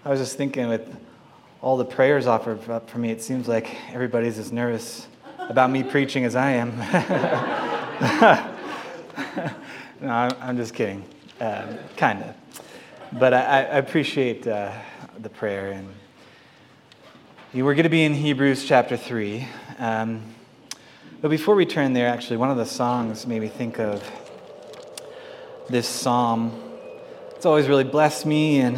I was just thinking with all the prayers offered up for me, it seems like everybody's as nervous about me preaching as I am. No, I'm just kidding, kind of. But I appreciate the prayer. And we're going to be in Hebrews chapter 3. But before we turn there, actually, one of the songs made me think of this psalm. It's always really blessed me, and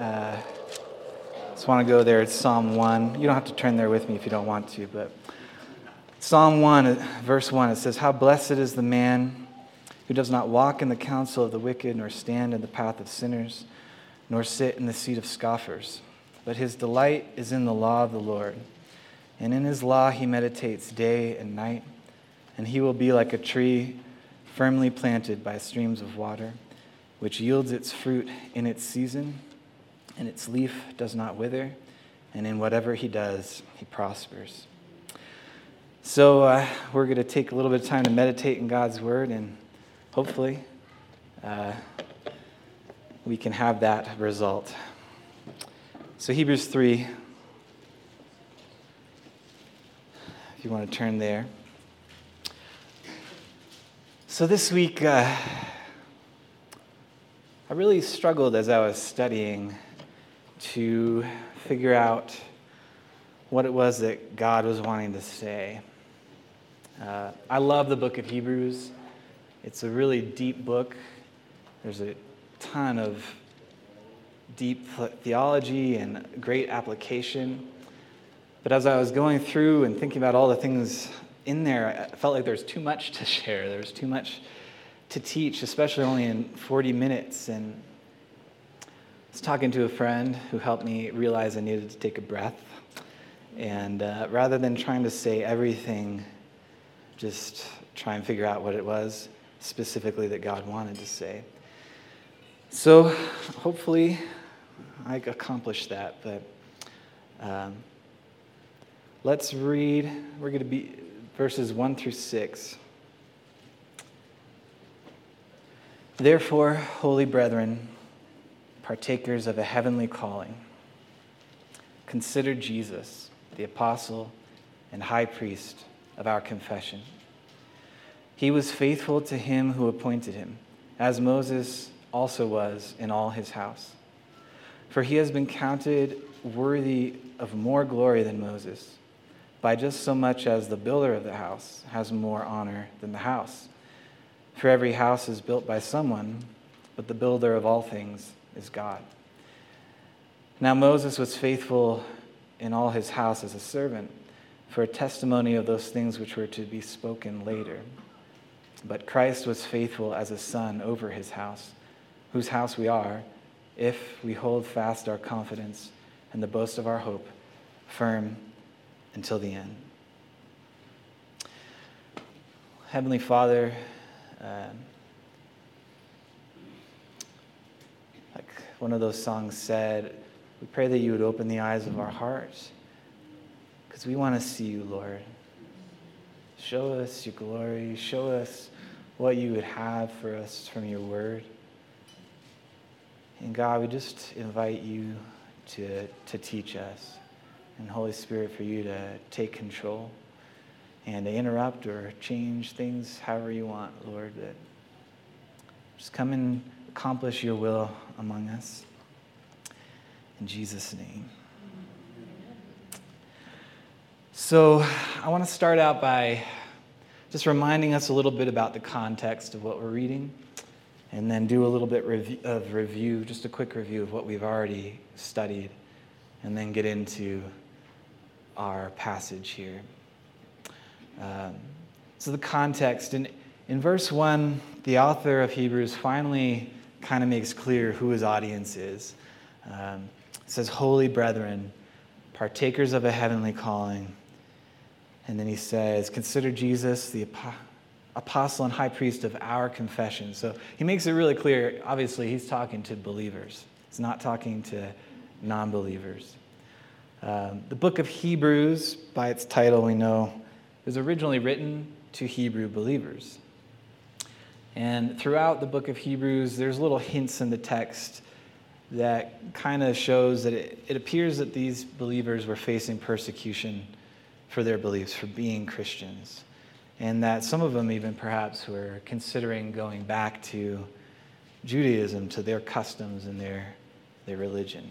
just want to go there. It's Psalm 1. You don't have to turn there with me if you don't want to, but Psalm 1, verse 1, it says, "How blessed is the man who does not walk in the counsel of the wicked, nor stand in the path of sinners, nor sit in the seat of scoffers. But his delight is in the law of the Lord, and in his law he meditates day and night. And he will be like a tree firmly planted by streams of water, which yields its fruit in its season, and its leaf does not wither, and in whatever he does, he prospers." So we're going to take a little bit of time to meditate in God's word, and hopefully we can have that result. So Hebrews 3, if you want to turn there. So this week, I really struggled as I was studying to figure out what it was that God was wanting to say. I love the book of Hebrews. It's a really deep book. There's a ton of deep theology and great application. But as I was going through and thinking about all the things in there, I felt like there's too much to share. There's too much to teach, especially only in 40 minutes. And I was talking to a friend who helped me realize I needed to take a breath. And rather than trying to say everything, just try and figure out what it was specifically that God wanted to say. So hopefully I accomplished that. But let's read. We're going to be verses 1 through 6. "Therefore, holy brethren, partakers of a heavenly calling, consider Jesus, the apostle and high priest of our confession. He was faithful to him who appointed him, as Moses also was in all his house. For he has been counted worthy of more glory than Moses, by just so much as the builder of the house has more honor than the house. For every house is built by someone, but the builder of all things is God. Now Moses was faithful in all his house as a servant, for a testimony of those things which were to be spoken later. But Christ was faithful as a son over his house, whose house we are, if we hold fast our confidence and the boast of our hope firm until the end." Heavenly Father, like one of those songs said, we pray that you would open the eyes of our hearts, because we want to see you, Lord. Show us your glory. Show us what you would have for us from your word. And God, we just invite you to teach us. And Holy Spirit, for you to take control and to interrupt or change things however you want, Lord. That just come and accomplish your will among us. In Jesus' name. So I want to start out by just reminding us a little bit about the context of what we're reading, and then do a little bit of review, just a quick review of what we've already studied, and then get into our passage here. So the context, in verse 1, the author of Hebrews finally kind of makes clear who his audience is. It says, "Holy brethren, partakers of a heavenly calling." And then he says, "Consider Jesus, the apostle and high priest of our confession." So he makes it really clear, obviously, he's talking to believers. He's not talking to non-believers. The book of Hebrews, by its title, we know, was originally written to Hebrew believers. And throughout the book of Hebrews, there's little hints in the text that kind of shows that it appears that these believers were facing persecution for their beliefs, for being Christians, and that some of them even perhaps were considering going back to Judaism, to their customs and their religion.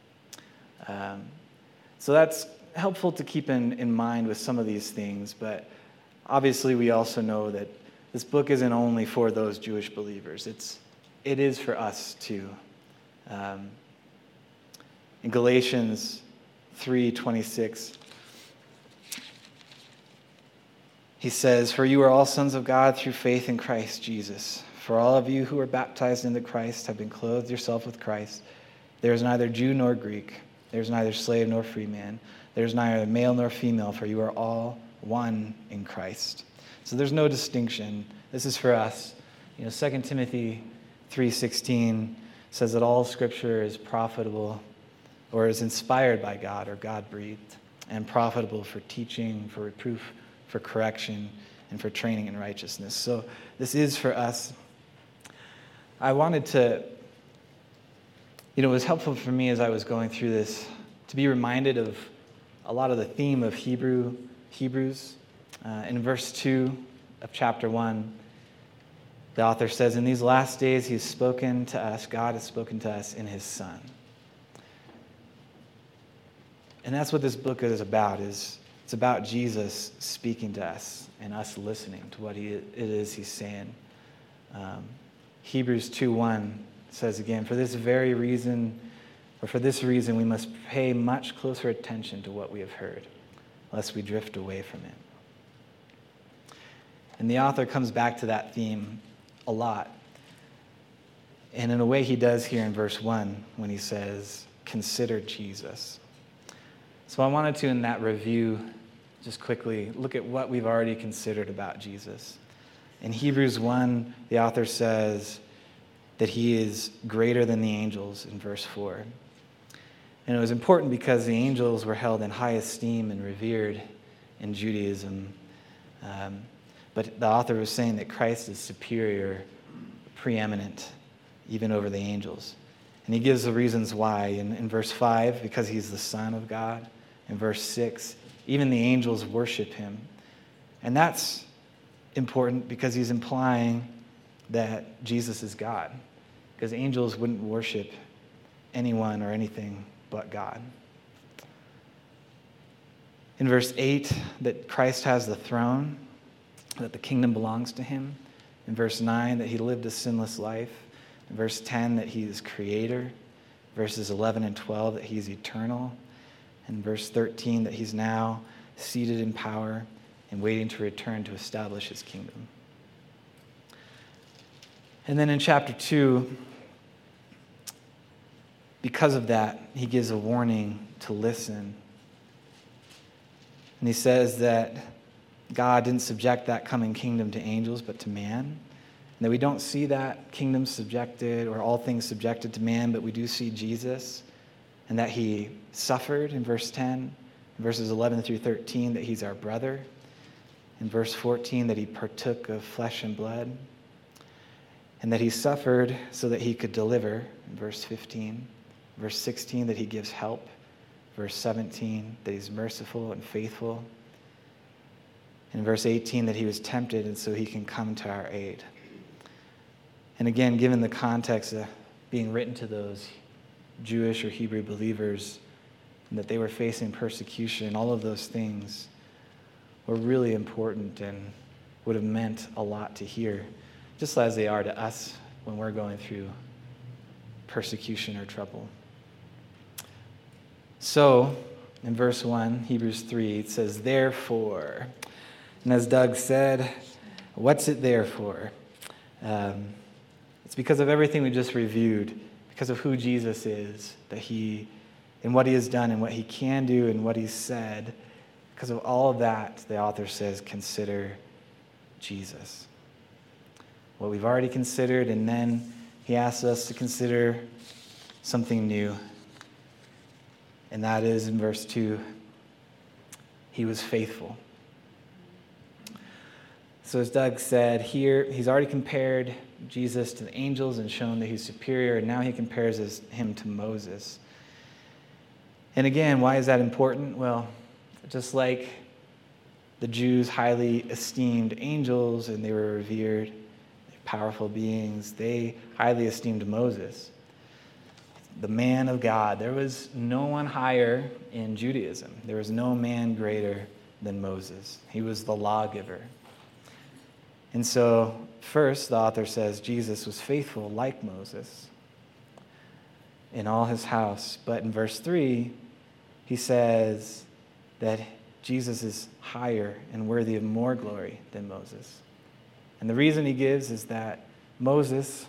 So that's helpful to keep in mind with some of these things, but obviously we also know that this book isn't only for those Jewish believers. It is for us too. In Galatians 3:26, he says, "For you are all sons of God through faith in Christ Jesus. For all of you who are baptized into Christ have been clothed yourself with Christ. There is neither Jew nor Greek. There is neither slave nor free man. There is neither male nor female, for you are all one in Christ." So there's no distinction. This is for us. 2 Timothy 3:16 says that all Scripture is profitable or is inspired by God or God-breathed and profitable for teaching, for reproof, for correction, and for training in righteousness. So this is for us. I wanted to, it was helpful for me as I was going through this to be reminded of a lot of the theme of Hebrews. In verse 2 of chapter 1, the author says, "In these last days He has spoken to us, God has spoken to us in His Son." And that's what this book is about. It's about Jesus speaking to us and us listening to what it is He's saying. Hebrews 2:1 says again, "For this reason we must pay much closer attention to what we have heard, lest we drift away from it." And the author comes back to that theme a lot. And in a way he does here in verse 1 when he says, "Consider Jesus." So I wanted to, in that review, just quickly look at what we've already considered about Jesus. In Hebrews 1, the author says that He is greater than the angels in verse 4. And it was important because the angels were held in high esteem and revered in Judaism. But the author was saying that Christ is superior, preeminent, even over the angels. And he gives the reasons why. In verse 5, because He's the Son of God. In verse 6, even the angels worship Him. And that's important because he's implying that Jesus is God. Because angels wouldn't worship anyone or anything but God. In verse 8, that Christ has the throne, that the kingdom belongs to Him. In verse 9, that He lived a sinless life. In verse 10, that He is creator. Verses 11 and 12, that He's eternal. In verse 13, that He's now seated in power and waiting to return to establish His kingdom. And then in chapter 2, because of that, he gives a warning to listen. And he says that God didn't subject that coming kingdom to angels, but to man. And that we don't see that kingdom subjected or all things subjected to man, but we do see Jesus. And that He suffered in verse 10, in verses 11 through 13, that He's our brother. In verse 14, that He partook of flesh and blood. And that He suffered so that He could deliver, in verse 15. Verse 16, that He gives help. Verse 17, that He's merciful and faithful. In verse 18, that He was tempted and so He can come to our aid. And again, given the context of being written to those Jewish or Hebrew believers, and that they were facing persecution, all of those things were really important and would have meant a lot to hear, just as they are to us when we're going through persecution or trouble. So, in verse 1, Hebrews 3, it says, "Therefore." And as Doug said, what's it there for? It's because of everything we just reviewed, because of who Jesus is, that He, and what He has done and what He can do and what He's said. Because of all of that, the author says, consider Jesus. What we've already considered, and then he asks us to consider something new. And that is in verse 2, He was faithful. So as Doug said, here he's already compared Jesus to the angels and shown that he's superior, and now he compares him to Moses. And again, why is that important? Well, just like the Jews highly esteemed angels and they were revered, powerful beings, they highly esteemed Moses, the man of God. There was no one higher in Judaism. There was no man greater than Moses. He was the lawgiver. And so, first, the author says Jesus was faithful like Moses in all his house. But in verse 3, he says that Jesus is higher and worthy of more glory than Moses. And the reason he gives is that Moses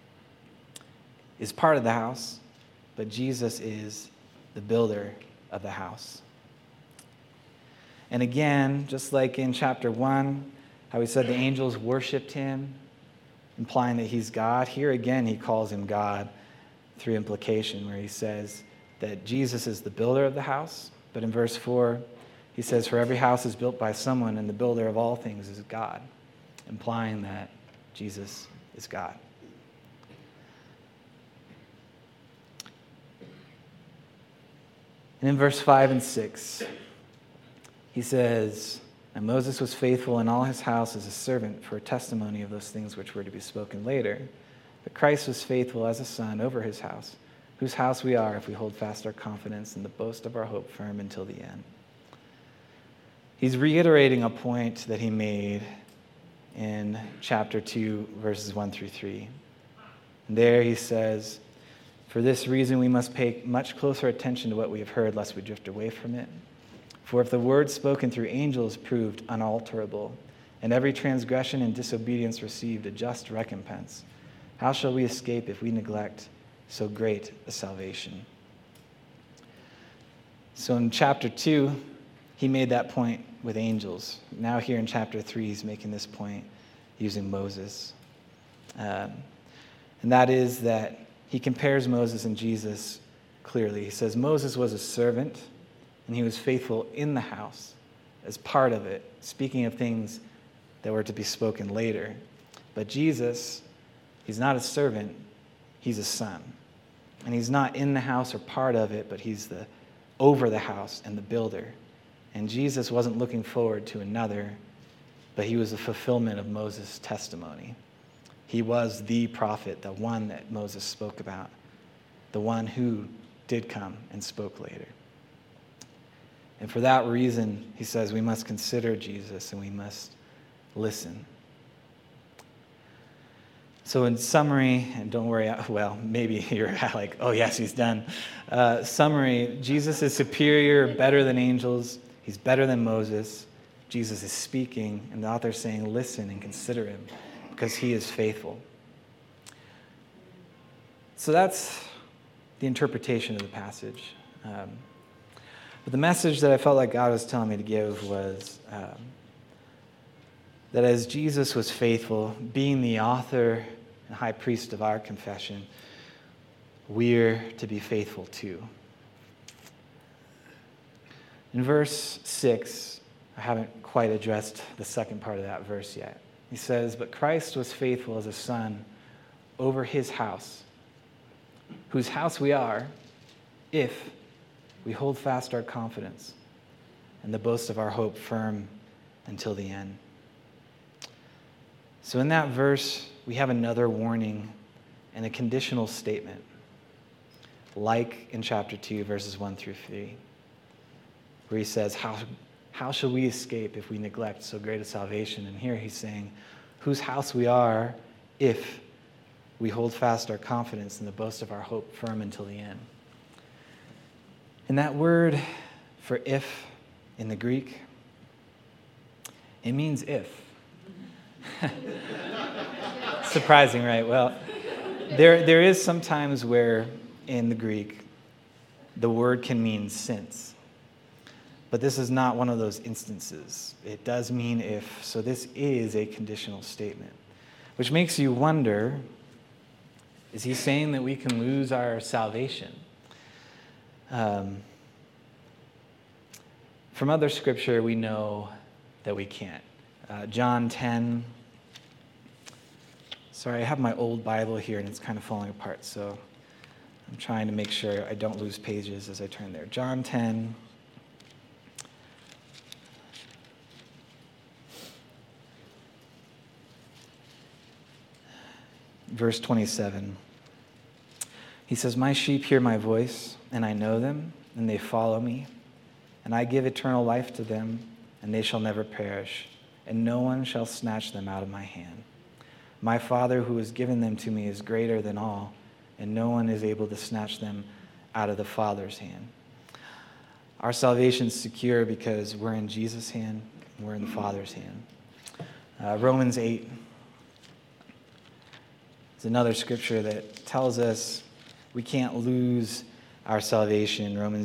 is part of the house, but Jesus is the builder of the house. And again, just like in chapter 1, how he said the angels worshiped him, implying that he's God, here again he calls him God through implication, where he says that Jesus is the builder of the house. But in verse 4, he says, for every house is built by someone, and the builder of all things is God, implying that Jesus is God. And in verse 5 and 6, he says, and Moses was faithful in all his house as a servant for a testimony of those things which were to be spoken later. But Christ was faithful as a son over his house, whose house we are if we hold fast our confidence and the boast of our hope firm until the end. He's reiterating a point that he made in chapter 2, verses 1 through 3. And there he says, for this reason we must pay much closer attention to what we have heard, lest we drift away from it. For if the word spoken through angels proved unalterable, and every transgression and disobedience received a just recompense, how shall we escape if we neglect so great a salvation? So in chapter 2, he made that point with angels. Now here in chapter 3, he's making this point using Moses. And that is that he compares Moses and Jesus clearly. He says Moses was a servant, and he was faithful in the house as part of it, speaking of things that were to be spoken later. But Jesus, he's not a servant, he's a son. And he's not in the house or part of it, but he's over the house and the builder. And Jesus wasn't looking forward to another, but he was a fulfillment of Moses' testimony. He was the prophet, the one that Moses spoke about, the one who did come and spoke later. And for that reason, he says we must consider Jesus and we must listen. So in summary, and don't worry, well, maybe you're like, oh yes, he's done. Summary, Jesus is superior, better than angels. He's better than Moses. Jesus is speaking, and the author is saying, listen and consider him, because he is faithful. So that's the interpretation of the passage. But the message that I felt like God was telling me to give was that as Jesus was faithful, being the author and high priest of our confession, we're to be faithful too. In verse 6, I haven't quite addressed the second part of that verse yet. He says, but Christ was faithful as a son over his house, whose house we are, if we hold fast our confidence and the boast of our hope firm until the end. So in that verse, we have another warning and a conditional statement, like in chapter 2, verses 1 through 3, where he says, how shall we escape if we neglect so great a salvation? And here he's saying, whose house we are if we hold fast our confidence and the boast of our hope firm until the end. And that word for if in the Greek, it means if. Surprising, right? Well, there is sometimes where in the Greek the word can mean since. But this is not one of those instances. It does mean if, so this is a conditional statement, which makes you wonder, is he saying that we can lose our salvation? From other scripture, we know that we can't. John 10. Sorry, I have my old Bible here and it's kind of falling apart, so I'm trying to make sure I don't lose pages as I turn there. John 10. Verse 27. He says, "My sheep hear my voice, and I know them, and they follow me. And I give eternal life to them, and they shall never perish, and no one shall snatch them out of my hand. My Father who has given them to me is greater than all, and no one is able to snatch them out of the Father's hand." Our salvation is secure because we're in Jesus' hand, and we're in the Father's hand. Romans 8 is another scripture that tells us we can't lose our salvation. Romans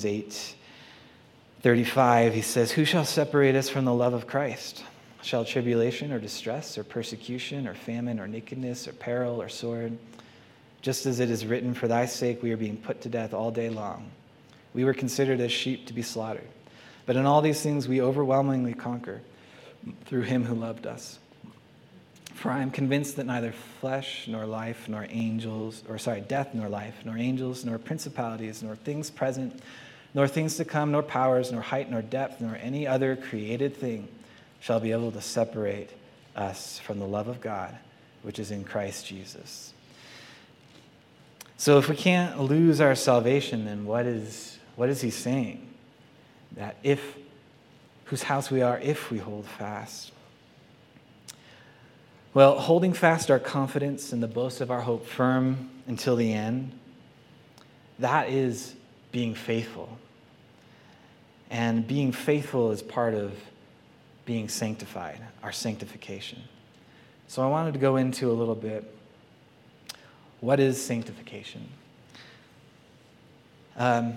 8:35, he says, "Who shall separate us from the love of Christ? Shall tribulation or distress or persecution or famine or nakedness or peril or sword? Just as it is written, for thy sake we are being put to death all day long. We were considered as sheep to be slaughtered. But in all these things we overwhelmingly conquer through him who loved us. For I am convinced that neither flesh nor life nor death nor life, nor angels, nor principalities, nor things present, nor things to come, nor powers, nor height, nor depth, nor any other created thing shall be able to separate us from the love of God, which is in Christ Jesus." So if we can't lose our salvation, then what is he saying? That whose house we are if we hold fast. Well, holding fast our confidence and the boast of our hope firm until the end, that is being faithful. And being faithful is part of being sanctified, our sanctification. So I wanted to go into a little bit, what is sanctification? To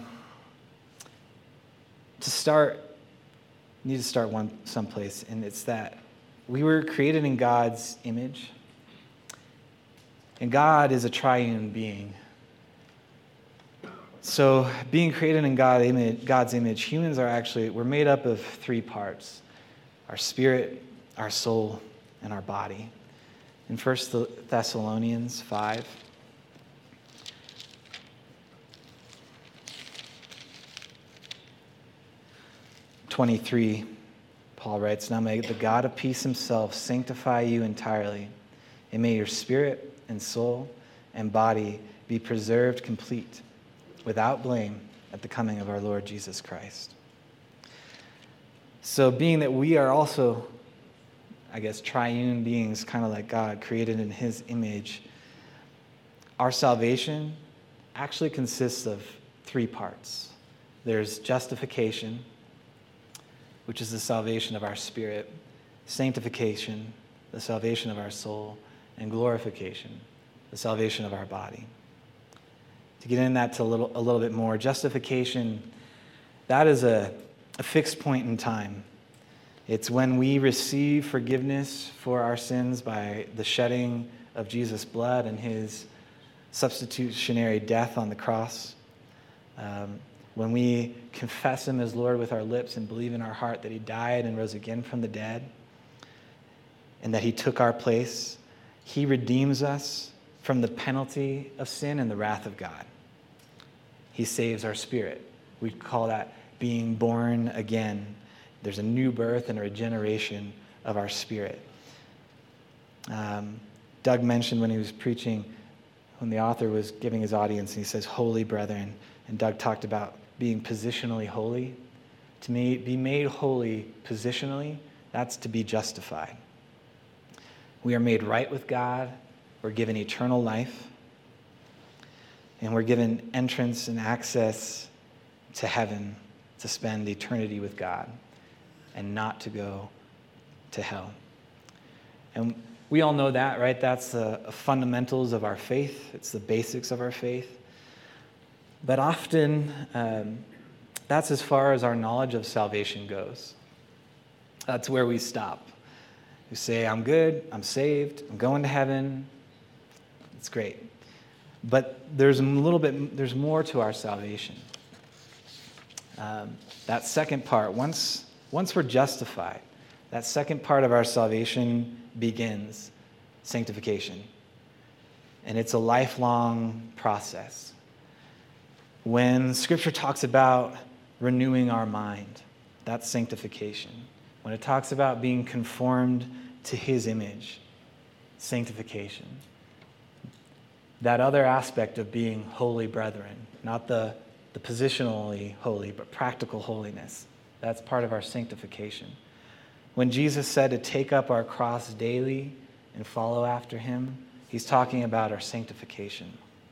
start, you need to start someplace, and it's that we were created in God's image, and God is a triune being. So being created in God's image, humans we're made up of three parts: our spirit, our soul, and our body. In 1 Thessalonians 5, Paul writes, "Now may the God of peace himself sanctify you entirely, and may your spirit and soul and body be preserved complete, without blame, at the coming of our Lord Jesus Christ." So being that we are also, triune beings, kind of like God, created in his image, our salvation actually consists of three parts. There's justification, which is the salvation of our spirit; sanctification, the salvation of our soul; and glorification, the salvation of our body. To get into that a little bit more, justification, that is a fixed point in time. It's when we receive forgiveness for our sins by the shedding of Jesus' blood and his substitutionary death on the cross. When we confess him as Lord with our lips and believe in our heart that he died and rose again from the dead, and that he took our place, he redeems us from the penalty of sin and the wrath of God. He saves our spirit. We call that being born again. There's a new birth and a regeneration of our spirit. Doug mentioned when he was preaching, when the author was giving his audience, and he says, "Holy brethren," and Doug talked about being positionally holy. To be made holy positionally, that's to be justified. We are made right with God. We're given eternal life. And we're given entrance and access to heaven to spend eternity with God and not to go to hell. And we all know that, right? That's the fundamentals of our faith. It's the basics of our faith. But often, that's as far as our knowledge of salvation goes. That's where we stop. We say, "I'm good, I'm saved, I'm going to heaven." It's great. But there's more to our salvation. That second part, once we're justified, that second part of our salvation begins sanctification. And it's a lifelong process. When Scripture talks about renewing our mind, that's sanctification. When it talks about being conformed to His image, sanctification. That other aspect of being holy brethren, not the positionally holy, but practical holiness, that's part of our sanctification. When Jesus said to take up our cross daily and follow after Him, He's talking about our sanctification.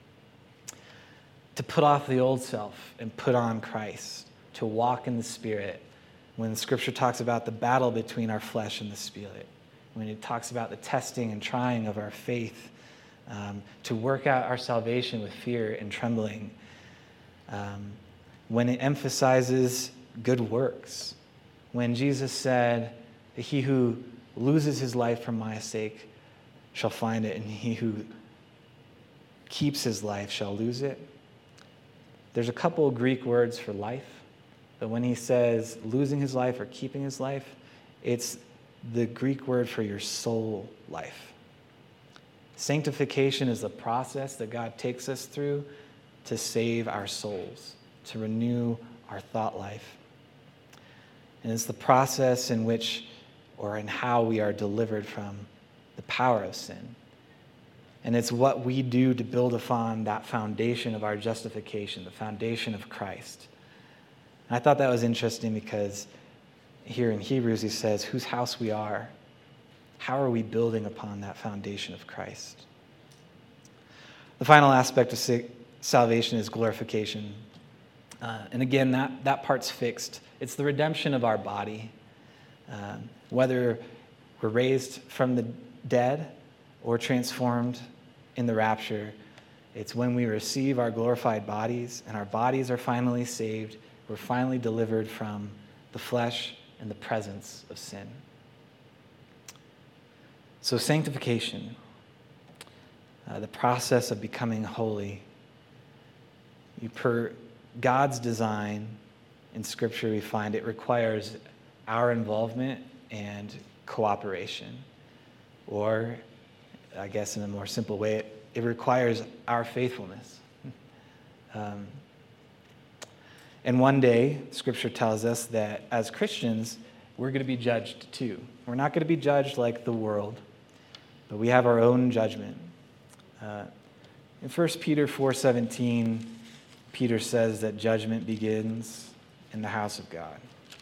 To put off the old self and put on Christ, to walk in the Spirit. When Scripture talks about the battle between our flesh and the Spirit, when it talks about the testing and trying of our faith, to work out our salvation with fear and trembling, when it emphasizes good works, when Jesus said, "He who loses his life for my sake shall find it, and he who keeps his life shall lose it." There's a couple of Greek words for life, but when he says losing his life or keeping his life, it's the Greek word for your soul life. Sanctification is the process that God takes us through to save our souls, to renew our thought life. And it's the process in which or in how we are delivered from the power of sin. And it's what we do to build upon that foundation of our justification, the foundation of Christ. And I thought that was interesting because here in Hebrews he says, whose house we are. How are we building upon that foundation of Christ? The final aspect of salvation is glorification. And again, that part's fixed. It's the redemption of our body. Whether we're raised from the dead or transformed in the rapture, it's when we receive our glorified bodies and our bodies are finally saved, we're finally delivered from the flesh and the presence of sin. So sanctification, the process of becoming holy, per God's design in Scripture, we find it requires our involvement and cooperation. Or, I guess in a more simple way, it requires our faithfulness. And one day, Scripture tells us that as Christians, we're going to be judged too. We're not going to be judged like the world, but we have our own judgment. In 1 Peter 4:17, Peter says that judgment begins in the house of God.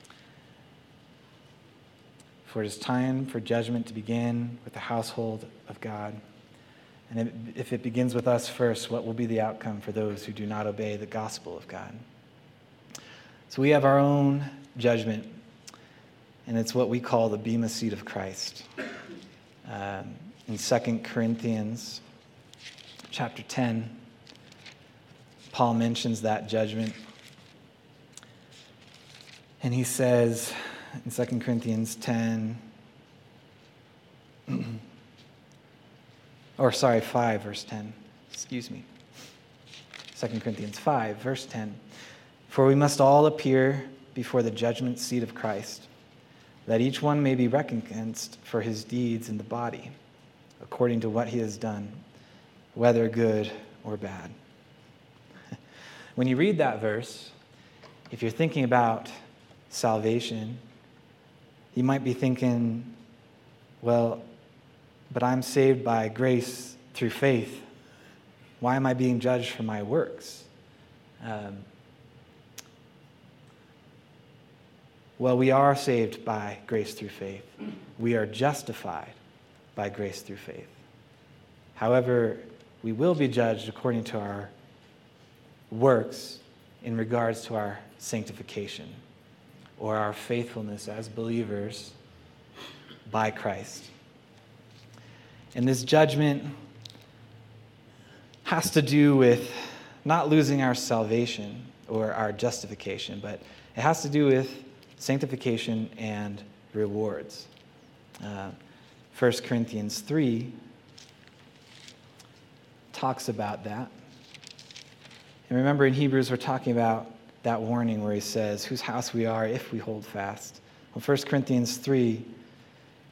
For it is time for judgment to begin with the household of God. And if it begins with us first, what will be the outcome for those who do not obey the gospel of God? So we have our own judgment, and it's what we call the bema seat of Christ. In 2 Corinthians chapter 10, Paul mentions that judgment. And he says in 2 Corinthians 10, 5, verse 10. 2 Corinthians 5, verse 10. For we must all appear before the judgment seat of Christ, that each one may be recompensed for his deeds in the body, according to what he has done, whether good or bad. When you read that verse, if you're thinking about salvation, you might be thinking, well, but I'm saved by grace through faith. Why am I being judged for my works? Well, we are saved by grace through faith. We are justified by grace through faith. However, we will be judged according to our works in regards to our sanctification or our faithfulness as believers by Christ. And this judgment has to do with not losing our salvation or our justification, but it has to do with sanctification and rewards. 1 Corinthians 3 talks about that. And remember in Hebrews we're talking about that warning where he says, whose house we are if we hold fast. Well, 1 Corinthians 3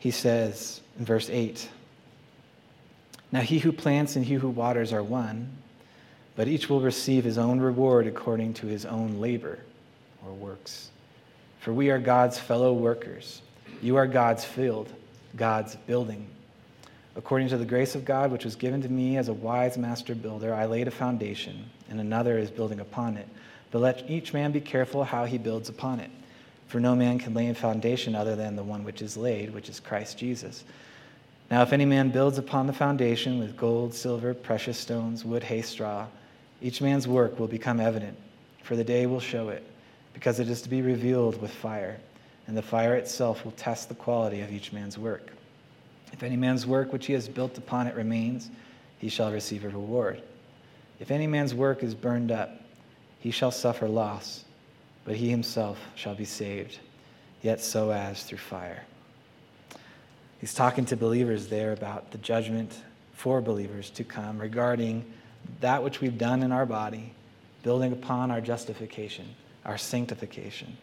he says in verse 8, "Now he who plants and he who waters are one, but each will receive his own reward according to his own labor," or works. "For we are God's fellow workers. You are God's field, God's building. According to the grace of God, which was given to me as a wise master builder, I laid a foundation, and another is building upon it. But let each man be careful how he builds upon it. For no man can lay a foundation other than the one which is laid, which is Christ Jesus. Now if any man builds upon the foundation with gold, silver, precious stones, wood, hay, straw, each man's work will become evident, for the day will show it, because it is to be revealed with fire, and the fire itself will test the quality of each man's work. If any man's work which he has built upon it remains, he shall receive a reward. If any man's work is burned up, he shall suffer loss, but he himself shall be saved, yet so as through fire." He's talking to believers there about the judgment for believers to come regarding that which we've done in our body, building upon our justification, our sanctification.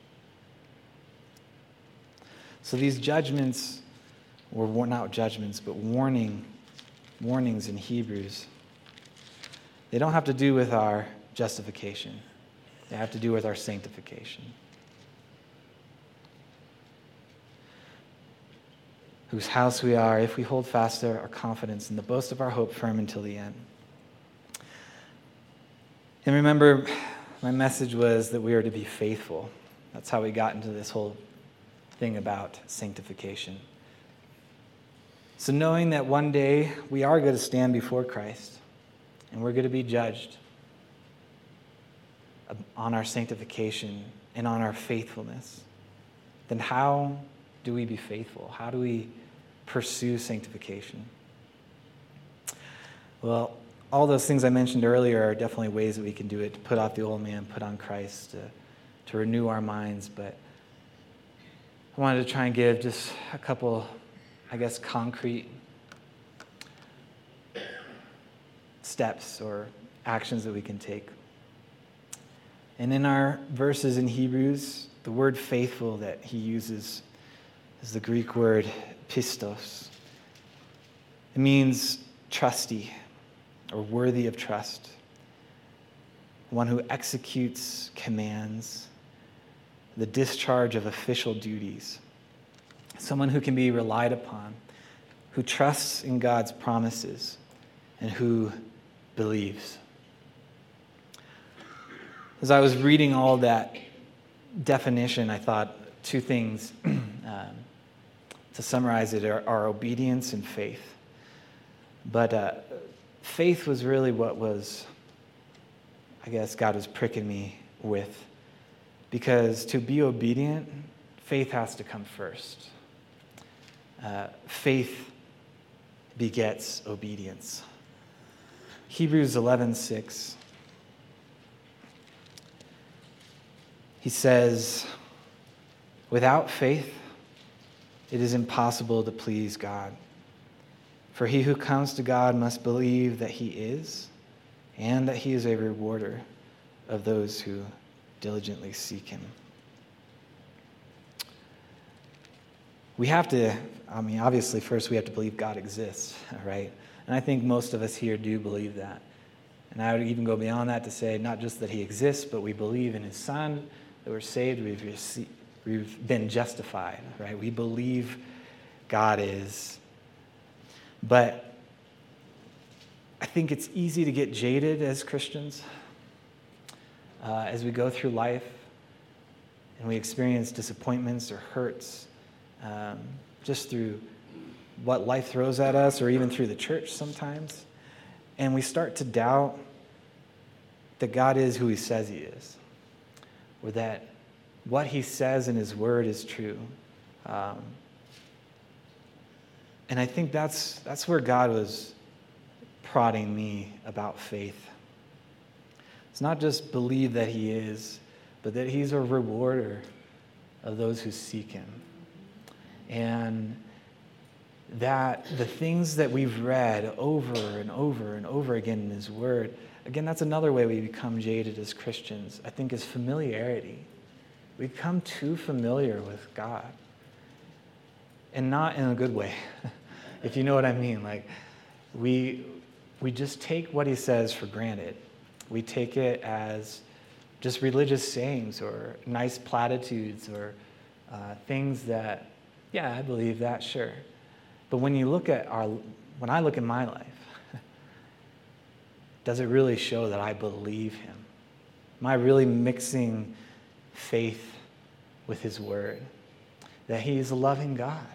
So these judgments, or not judgments, but warnings in Hebrews, they don't have to do with our justification. They have to do with our sanctification. Whose house we are, if we hold fast our confidence in the boast of our hope firm until the end. And remember, my message was that we are to be faithful. That's how we got into this whole thing about sanctification. So knowing that one day we are going to stand before Christ and we're going to be judged on our sanctification and on our faithfulness, then how do we be faithful? How do we pursue sanctification? Well, all those things I mentioned earlier are definitely ways that we can do it, to put off the old man, put on Christ, to renew our minds. But I wanted to try and give just a couple, concrete steps or actions that we can take. And in our verses in Hebrews, the word faithful that he uses is the Greek word pistos. It means trusty or worthy of trust, one who executes commands, the discharge of official duties, someone who can be relied upon, who trusts in God's promises, and who believes. As I was reading all that definition, I thought two things to summarize it are obedience and faith. But faith was really what was, God was pricking me with. Because to be obedient, faith has to come first. Faith begets obedience. Hebrews 11:6. He says, "Without faith, it is impossible to please God. For he who comes to God must believe that he is, and that he is a rewarder of those who diligently seek him." We have to, obviously, first we have to believe God exists, right? And I think most of us here do believe that. And I would even go beyond that to say not just that he exists, but we believe in his Son, that we're saved, we've been justified, right? We believe God is. But I think it's easy to get jaded as Christians as we go through life and we experience disappointments or hurts just through what life throws at us, or even through the church sometimes. And we start to doubt that God is who he says he is, or that what he says in his word is true. And I think that's where God was prodding me about faith. It's not just believe that he is, but that he's a rewarder of those who seek him. And that the things that we've read over and over and over again in his word, again, that's another way we become jaded as Christians, I think, is familiarity. We become too familiar with God. and not in a good way, if you know what I mean. Like, we just take what he says for granted. We take it as just religious sayings or nice platitudes or things that, yeah, I believe that, sure. But when I look at my life, does it really show that I believe him? Am I really mixing faith with his word? That he's a loving God?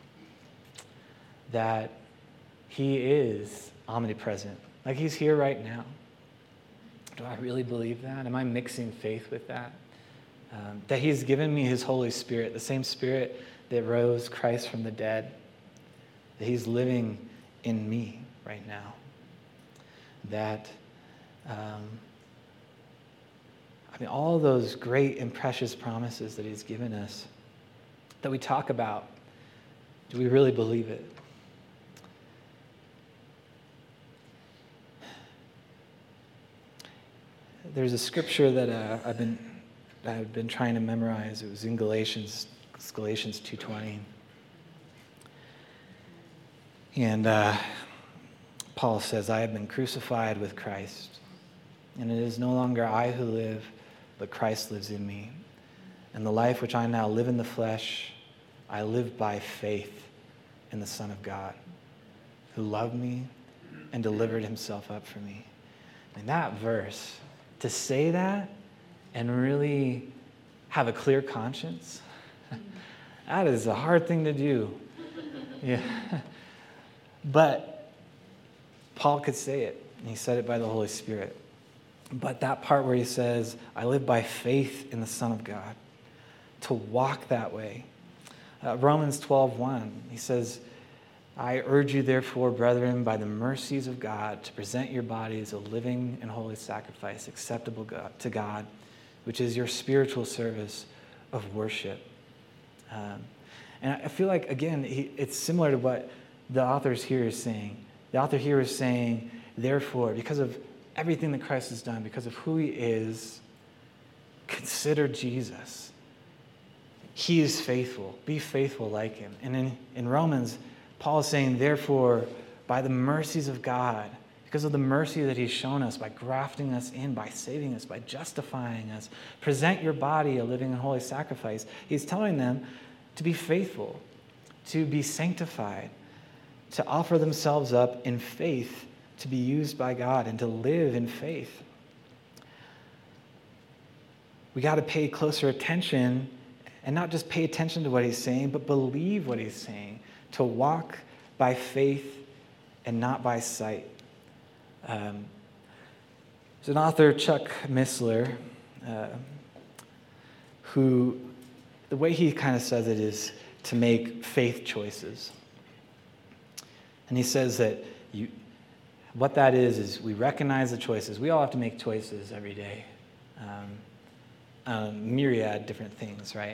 That he is omnipresent? Like he's here right now. Do I really believe that? Am I mixing faith with that? That he's given me his Holy Spirit, the same Spirit that rose Christ from the dead, that he's living in me right now. That, all those great and precious promises that he's given us, that we talk about, do we really believe it? There's a scripture that I've been trying to memorize. It was in Galatians 2:20. And Paul says, I have been crucified with Christ, and it is no longer I who live, but Christ lives in me. And the life which I now live in the flesh, I live by faith in the Son of God, who loved me and delivered himself up for me. And that verse, to say that and really have a clear conscience, that is a hard thing to do. Yeah. But Paul could say it, and he said it by the Holy Spirit. But that part where he says, I live by faith in the Son of God, to walk that way. Romans 12:1, he says, I urge you therefore, brethren, by the mercies of God, to present your bodies a living and holy sacrifice, acceptable to God, which is your spiritual service of worship. And I feel like, again, it's similar to what the author here is saying. The author here is saying, therefore, because of everything that Christ has done, because of who he is, consider Jesus. He is faithful. Be faithful like him. And in Romans, Paul is saying, therefore, by the mercies of God, because of the mercy that he's shown us by grafting us in, by saving us, by justifying us, present your body a living and holy sacrifice. He's telling them to be faithful, to be sanctified, to offer themselves up in faith, to be used by God, and to live in faith. We got to pay closer attention, and not just pay attention to what he's saying, but believe what he's saying, to walk by faith and not by sight. There's an author, Chuck Missler, who, the way he kind of says it is to make faith choices. And he says that what that is we recognize the choices. We all have to make choices every day. Myriad different things, right?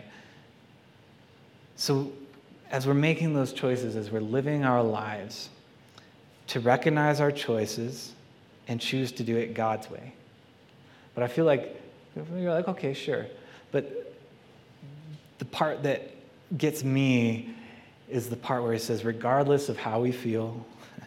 So as we're making those choices, as we're living our lives, to recognize our choices and choose to do it God's way. But I feel like, you're like, okay, sure. But the part that gets me is the part where he says, regardless of how we feel,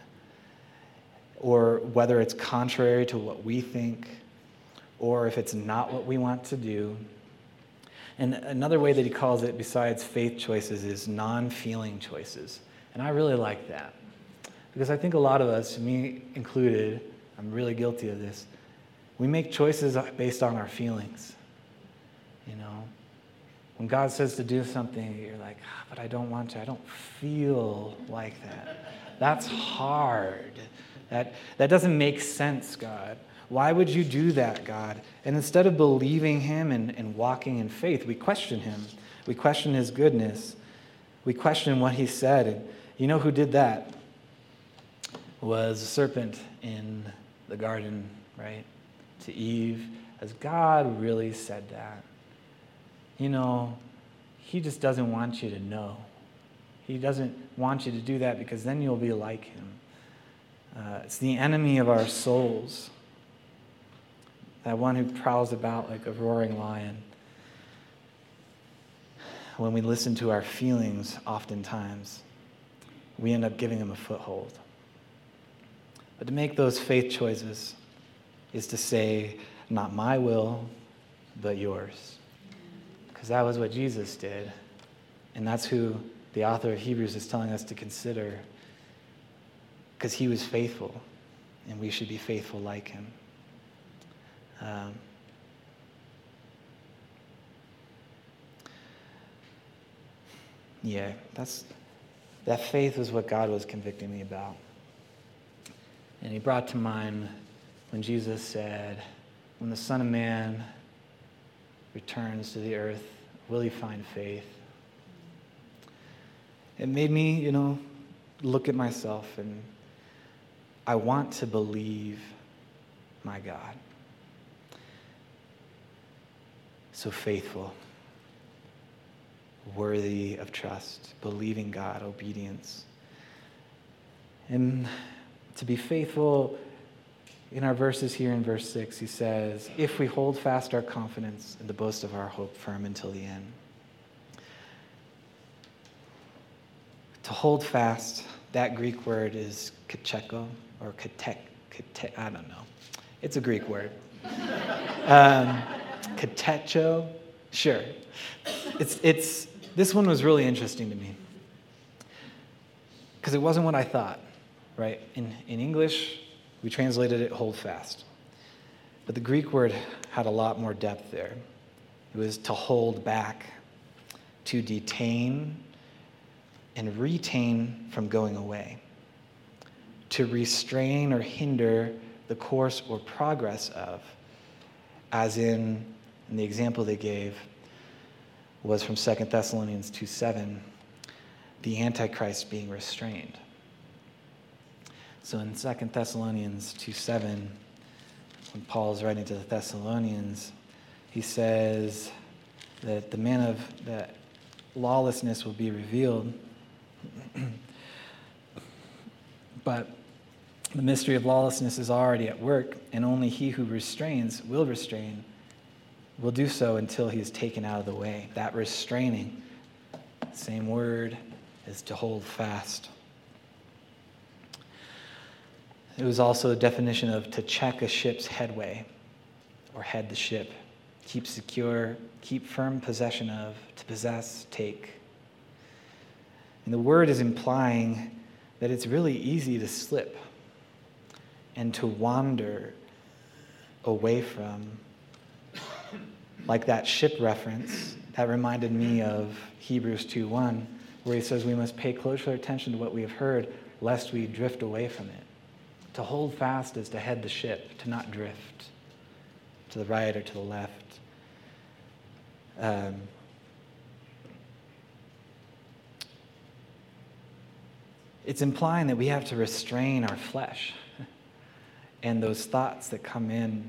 or whether it's contrary to what we think, or if it's not what we want to do. And another way that he calls it, besides faith choices, is non-feeling choices. And I really like that. Because I think a lot of us, me included, I'm really guilty of this, we make choices based on our feelings. You know? When God says to do something, you're like, but I don't want to. I don't feel like that. That's hard. That doesn't make sense, God. Why would you do that, God? And instead of believing him and walking in faith, we question him. We question his goodness. We question what he said. And you know who did that? Was the serpent in the garden, right? To Eve. Has God really said that? You know, he just doesn't want you to know. He doesn't want you to do that because then you'll be like him. It's the enemy of our souls. That one who prowls about like a roaring lion. when we listen to our feelings, oftentimes, we end up giving them a foothold. But to make those faith choices is to say, not my will, but yours. Because that was what Jesus did. And that's who the author of Hebrews is telling us to consider. Because he was faithful, and we should be faithful like him. That faith was what God was convicting me about. And he brought to mind when Jesus said, when the Son of Man returns to the earth, will he find faith? It made me, look at myself, and I want to believe my God. So faithful, worthy of trust, believing God, obedience. And to be faithful, in our verses here in verse 6, he says, if we hold fast our confidence and the boast of our hope firm until the end. To hold fast, that Greek word is katechko, or I don't know. It's a Greek word. Katecho, sure. This one was really interesting to me because it wasn't what I thought, right? In English, we translated it hold fast. But the Greek word had a lot more depth there. It was to hold back, to detain, and retain from going away. To restrain or hinder the course or progress of, as in the example they gave was from 2 Thessalonians 2:7, the Antichrist being restrained. So in 2 Thessalonians 2:7, when Paul is writing to the Thessalonians, he says that that lawlessness will be revealed, but the mystery of lawlessness is already at work, and only he who restrains will do so until he is taken out of the way. That restraining, same word, is to hold fast. It was also a definition of to check a ship's headway, or head the ship, keep secure, keep firm possession of, to possess, take. And the word is implying that it's really easy to slip and to wander away from. Like that ship reference, that reminded me of Hebrews 2:1, where he says we must pay closer attention to what we have heard, lest we drift away from it. To hold fast is to head the ship, to not drift to the right or to the left. It's implying that we have to restrain our flesh and those thoughts that come in.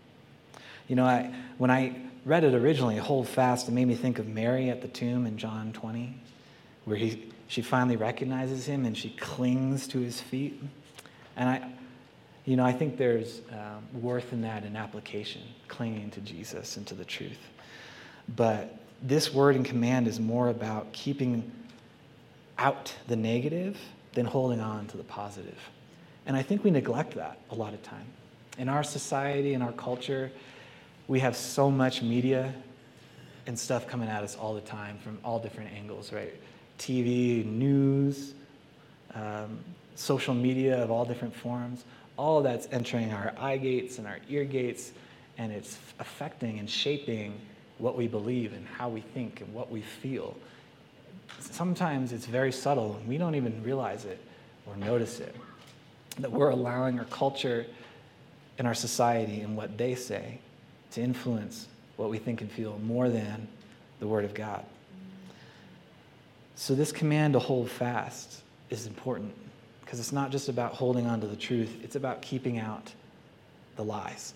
When I read it originally, hold fast, it made me think of Mary at the tomb in John 20, where she finally recognizes him and she clings to his feet. And I think there's worth in that in application, clinging to Jesus and to the truth. But this word and command is more about keeping out the negative than holding on to the positive. And I think we neglect that a lot of time. In our society, in our culture, we have so much media and stuff coming at us all the time from all different angles, right? TV, news, social media of all different forms. All of that's entering our eye gates and our ear gates, and it's affecting and shaping what we believe and how we think and what we feel. Sometimes it's very subtle, and we don't even realize it or notice it, that we're allowing our culture and our society and what they say to influence what we think and feel more than the Word of God. So this command to hold fast is important because it's not just about holding on to the truth, it's about keeping out the lies.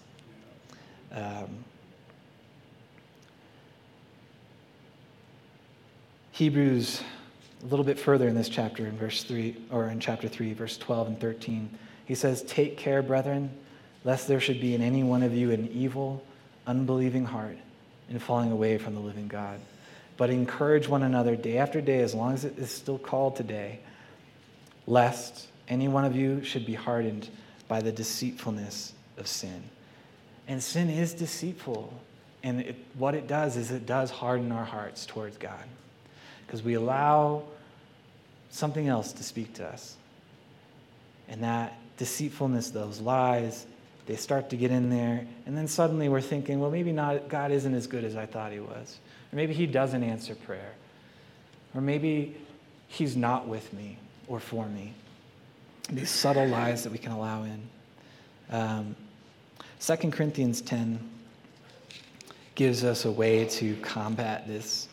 Hebrews, a little bit further in this chapter, in verse 3, or in chapter 3, verse 12 and 13, he says, "Take care, brethren, lest there should be in any one of you an evil, unbelieving heart in falling away from the living God." but encourage one another day after day, as long as it is still called today, lest any one of you should be hardened by the deceitfulness of sin. And sin is deceitful. And what it does is it does harden our hearts towards God. Because we allow something else to speak to us. And that deceitfulness, those lies, they start to get in there. And then suddenly we're thinking, well, maybe not. God isn't as good as I thought he was. Or maybe he doesn't answer prayer. Or maybe he's not with me or for me. These subtle lies that we can allow in. 2 Corinthians 10 gives us a way to combat this.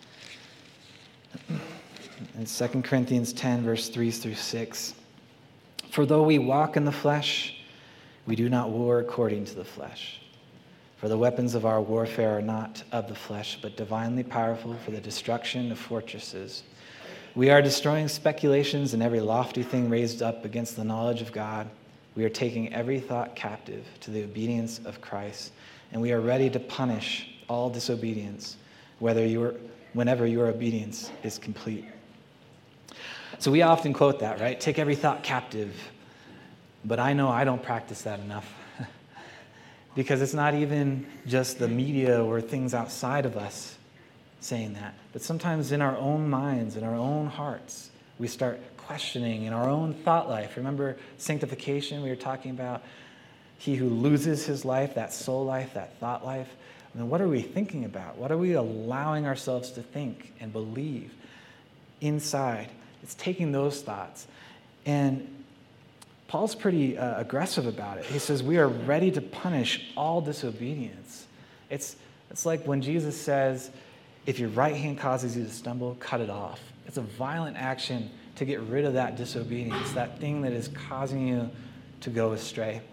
In 2 Corinthians 10, verse 3 through 6, for though we walk in the flesh, we do not war according to the flesh. For the weapons of our warfare are not of the flesh, but divinely powerful for the destruction of fortresses. We are destroying speculations and every lofty thing raised up against the knowledge of God. We are taking every thought captive to the obedience of Christ, and we are ready to punish all disobedience, whenever your obedience is complete. So we often quote that, right? Take every thought captive. But I know I don't practice that enough. Because it's not even just the media or things outside of us saying that. But sometimes in our own minds, in our own hearts, we start questioning in our own thought life. Remember sanctification? We were talking about he who loses his life, that soul life, that thought life. I mean, what are we thinking about? What are we allowing ourselves to think and believe inside? It's taking those thoughts. And Paul's pretty aggressive about it. He says, we are ready to punish all disobedience. It's like when Jesus says, if your right hand causes you to stumble, cut it off. It's a violent action to get rid of that disobedience, that thing that is causing you to go astray.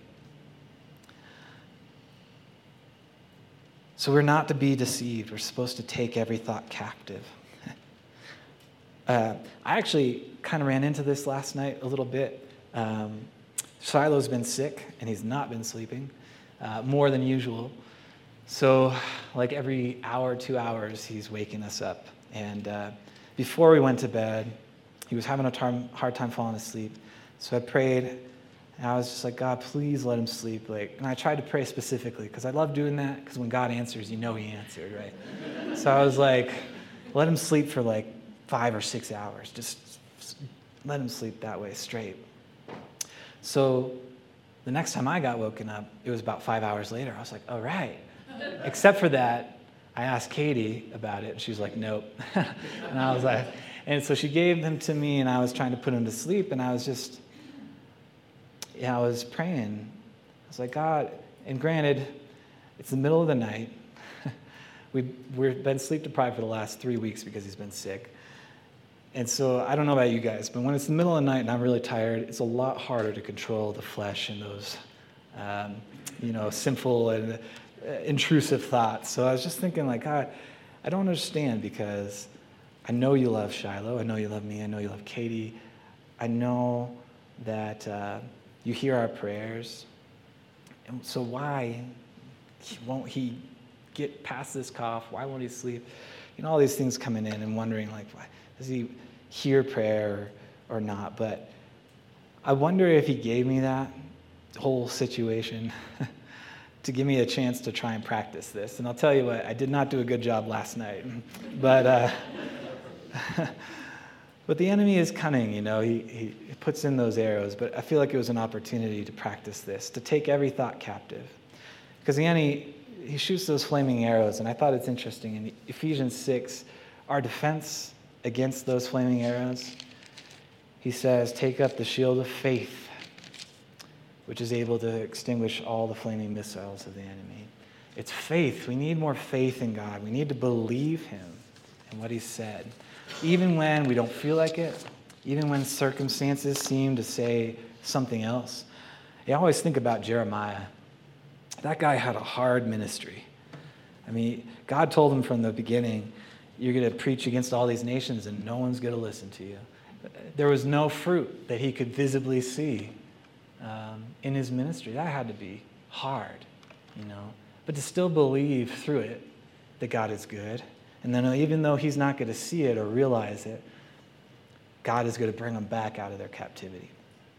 So we're not to be deceived. We're supposed to take every thought captive. I actually kind of ran into this last night a little bit. Shiloh's been sick, and he's not been sleeping more than usual. So like every hour, 2 hours, he's waking us up. And before we went to bed, he was having a hard time falling asleep. So I prayed, and I was just like, God, please let him sleep. And I tried to pray specifically, because I love doing that, because when God answers, you know he answered, right? So I was like, let him sleep for 5 or 6 hours. Just let him sleep that way, straight. So the next time I got woken up, it was about 5 hours later. I was like, all right. Except for that, I asked Katie about it, and she was like, nope. And I was like, and so she gave them to me, and I was trying to put him to sleep, and I was just, I was praying. I was like, God, and granted, it's the middle of the night. We've been sleep deprived for the last 3 weeks because he's been sick. And so I don't know about you guys, but when it's the middle of the night and I'm really tired, it's a lot harder to control the flesh and those, sinful and intrusive thoughts. So I was just thinking, God, I don't understand, because I know you love Shiloh. I know you love me. I know you love Katie. I know that you hear our prayers. And so why won't he get past this cough? Why won't he sleep? All these things coming in and wondering, why does he hear prayer or not? But I wonder if he gave me that whole situation to give me a chance to try and practice this. And I'll tell you what, I did not do a good job last night. But but the enemy is cunning, he puts in those arrows. But I feel like it was an opportunity to practice this, to take every thought captive. Because the enemy, he shoots those flaming arrows. And I thought it's interesting. In Ephesians 6, our defense against those flaming arrows, he says, take up the shield of faith, which is able to extinguish all the flaming missiles of the enemy. It's faith. We need more faith in God. We need to believe him and what he said. Even when we don't feel like it, even when circumstances seem to say something else. I always think about Jeremiah. That guy had a hard ministry. God told him from the beginning, you're going to preach against all these nations and no one's going to listen to you. There was no fruit that he could visibly see in his ministry. That had to be hard, But to still believe through it that God is good And then even though he's not going to see it or realize it, God is going to bring them back out of their captivity.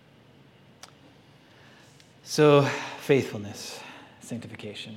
So, faithfulness, sanctification.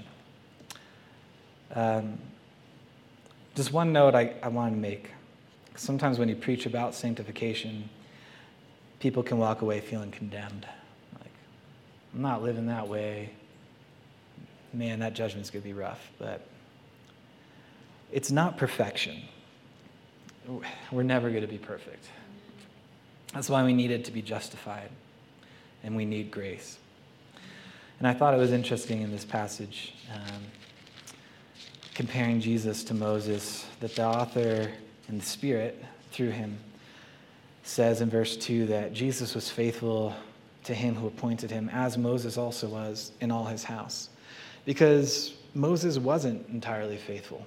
Just one note I want to make. Sometimes when you preach about sanctification, people can walk away feeling condemned. Like, I'm not living that way. Man, that judgment's going to be rough. But it's not perfection. We're never going to be perfect. That's why we need it to be justified. And we need grace. And I thought it was interesting in this passage, comparing Jesus to Moses, that the author and the Spirit, through him, says in verse 2 that Jesus was faithful to him who appointed him, as Moses also was in all his house. Because Moses wasn't entirely faithful.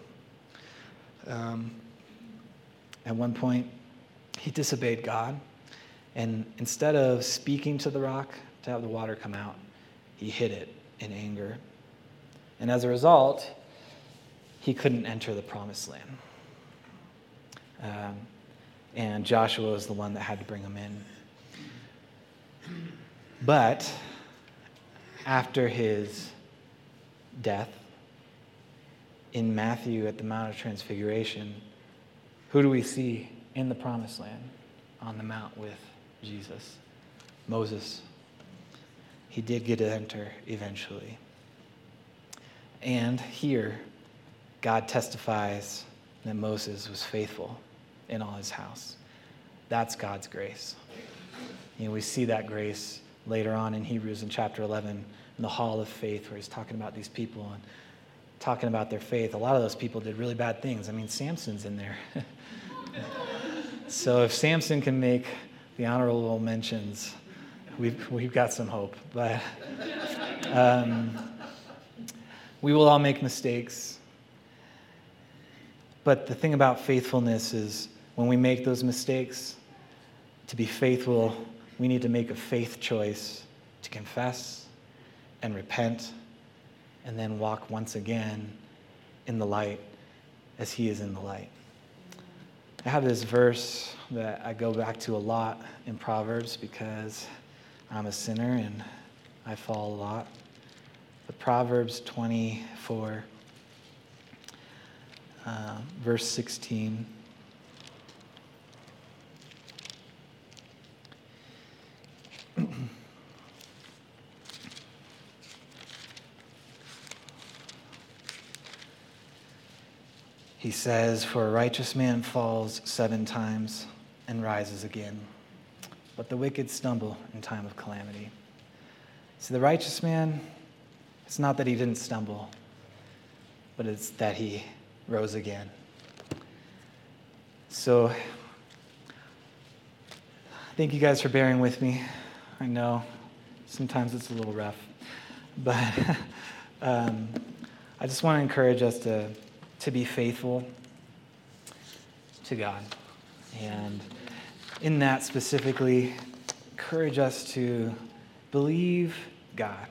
At one point, he disobeyed God, and instead of speaking to the rock to have the water come out, he hid it in anger. And as a result, he couldn't enter the promised land. And Joshua was the one that had to bring him in. But after his death, in Matthew at the Mount of Transfiguration, who do we see in the promised land on the mount with Jesus? Moses. He did get to enter eventually. And here, God testifies that Moses was faithful in all his house. That's God's grace. We see that grace later on in Hebrews in chapter 11, in the hall of faith, where he's talking about these people and talking about their faith. A lot of those people did really bad things. I mean, Samson's in there. So if Samson can make the honorable mentions, we've got some hope. But we will all make mistakes. But the thing about faithfulness is when we make those mistakes, to be faithful, we need to make a faith choice to confess and repent and then walk once again in the light as he is in the light. I have this verse that I go back to a lot in Proverbs because I'm a sinner and I fall a lot. But Proverbs 24, verse 16. He says, "For a righteous man falls 7 times and rises again, but the wicked stumble in time of calamity." See, the righteous man, it's not that he didn't stumble, but it's that he rose again. So, thank you guys for bearing with me. I know sometimes it's a little rough, but I just want to encourage us to be faithful to God. And in that specifically, encourage us to believe God.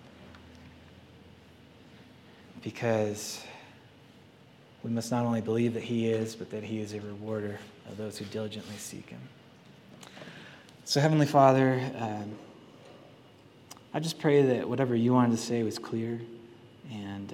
Because we must not only believe that he is, but that he is a rewarder of those who diligently seek him. So Heavenly Father, I just pray that whatever you wanted to say was clear, and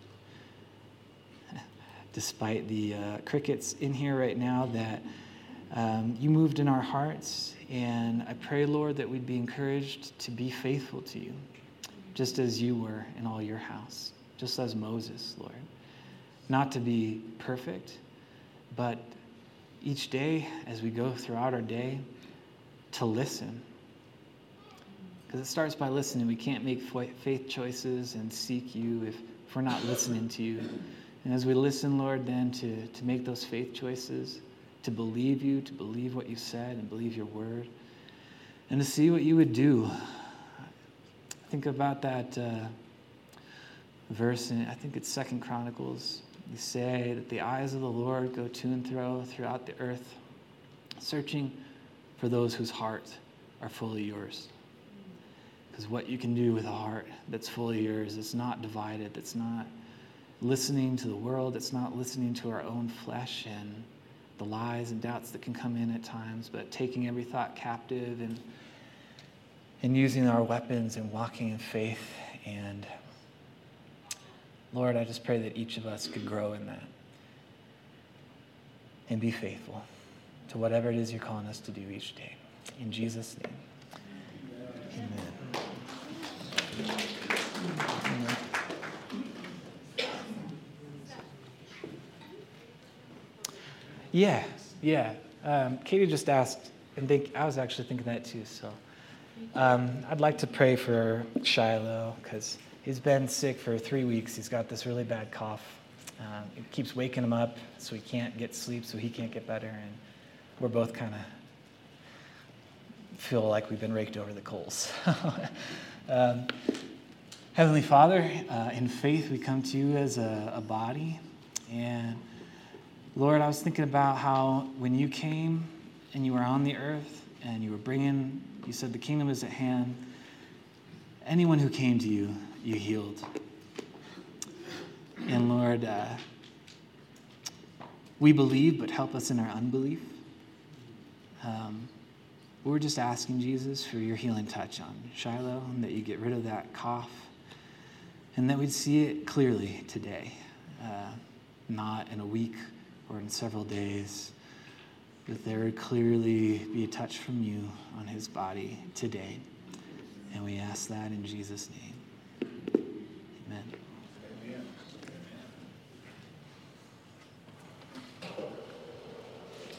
despite the crickets in here right now, that you moved in our hearts. And I pray, Lord, that we'd be encouraged to be faithful to you, just as you were in all your house, just as Moses, Lord. Not to be perfect, but each day as we go throughout our day, to listen. Because it starts by listening. We can't make faith choices and seek you if we're not listening to you. And as we listen, Lord, then to make those faith choices, to believe you, to believe what you said and believe your word, and to see what you would do. Think about that verse, in, I think it's 2 Chronicles. You say that the eyes of the Lord go to and fro throughout the earth, searching for those whose hearts are fully yours. Because what you can do with a heart that's fully yours, that's not divided, that's not listening to the world. It's not listening to our own flesh and the lies and doubts that can come in at times, but taking every thought captive and using our weapons and walking in faith. And Lord, I just pray that each of us could grow in that and be faithful to whatever it is you're calling us to do each day. In Jesus' name, amen. Amen. Yeah. Katie just asked, and I was actually thinking that too. So I'd like to pray for Shiloh because he's been sick for 3 weeks. He's got this really bad cough. It keeps waking him up, so he can't get sleep, so he can't get better. And we're both kind of feel like we've been raked over the coals. Heavenly Father, in faith we come to you as a body. And Lord, I was thinking about how when you came and you were on the earth and you said the kingdom is at hand, anyone who came to you, you healed. And Lord, we believe, but help us in our unbelief. We're just asking, Jesus, for your healing touch on Shiloh, and that you get rid of that cough, and that we'd see it clearly today, not in a week or in several days, that there would clearly be a touch from you on his body today. And we ask that in Jesus' name.